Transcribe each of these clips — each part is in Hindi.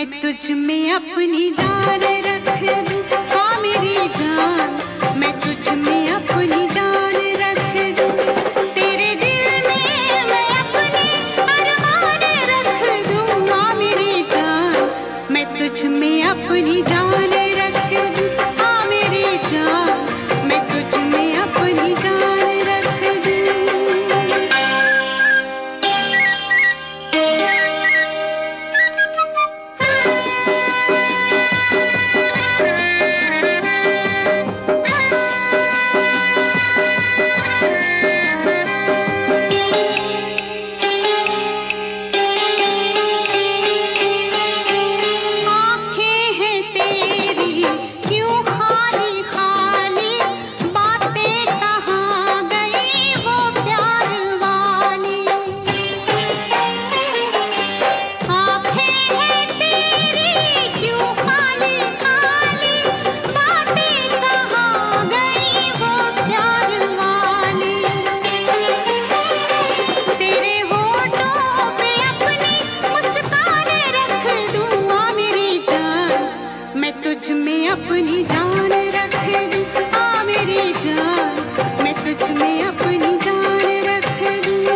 तुझ में अपनी जान रख दूं, हाँ मेरी जान, मैं तुझ में अपनी जान रख दूं। तेरे दिल में मैं अपने अरमान रख दूं, हाँ मेरी जान, मैं तुझ में अपनी जान रख दूं, हाँ मेरी जान, मैं तुझ में अपनी जान रख दूं। तुझ में अपनी जान रख दूं, हाँ मेरी जान, मैं तुझ में अपनी जान रख दूं।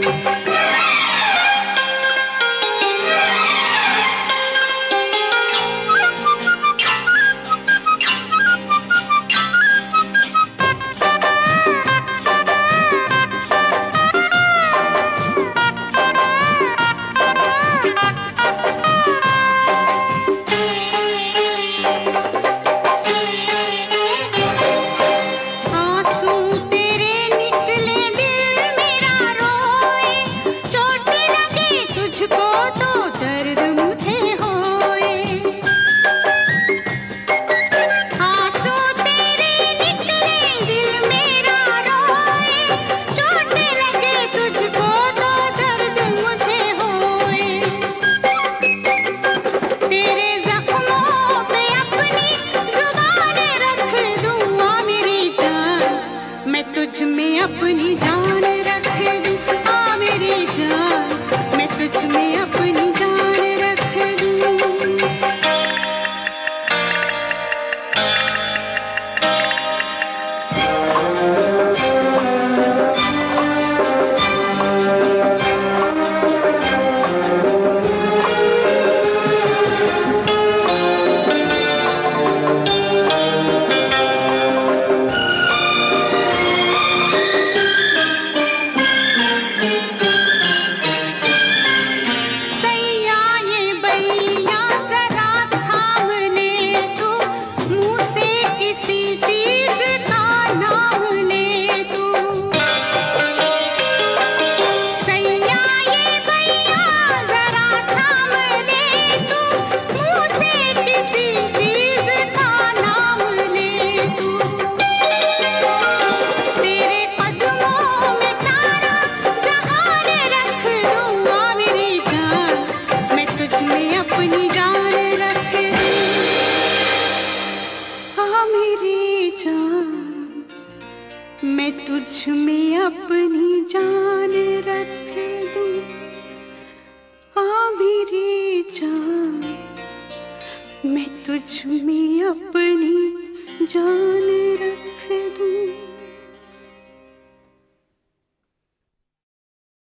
तुझ में अपनी जान रख दूं, हाँ मेरी जान, मैं तुझ में अपनी जान रख दूं। मैं तुझ में अपनी जान रख दूं, हाँ मेरी जान, मैं तुझ में अपनी जान रख दूं।